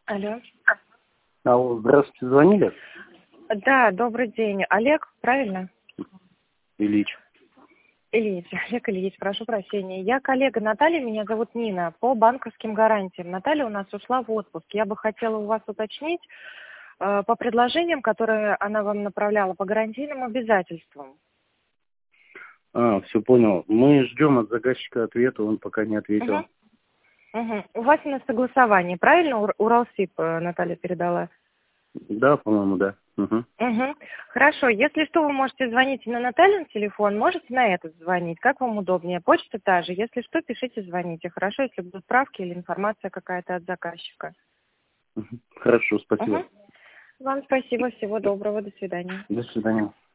Алло. Алло, здравствуйте, звонили? Да, добрый день. Олег, правильно? Ильич. Ильич, Олег Ильич, прошу прощения. Я коллега Натальи, меня зовут Нина, по банковским гарантиям. Наталья у нас ушла в отпуск. Я бы хотела у вас уточнить по предложениям, которые она вам направляла, по гарантийным обязательствам. Все понял. Мы ждем от заказчика ответа, он пока не ответил. Угу. У вас на согласование, правильно? Уралсиб Наталья передала? Да, по-моему, да. Угу. Хорошо, если что, вы можете звонить на Натальин телефон, можете на этот звонить, как вам удобнее. Почта та же, если что, пишите, звоните. Хорошо, если будут справки или информация какая-то от заказчика. Хорошо, спасибо. Вам спасибо, всего доброго, до свидания. До свидания.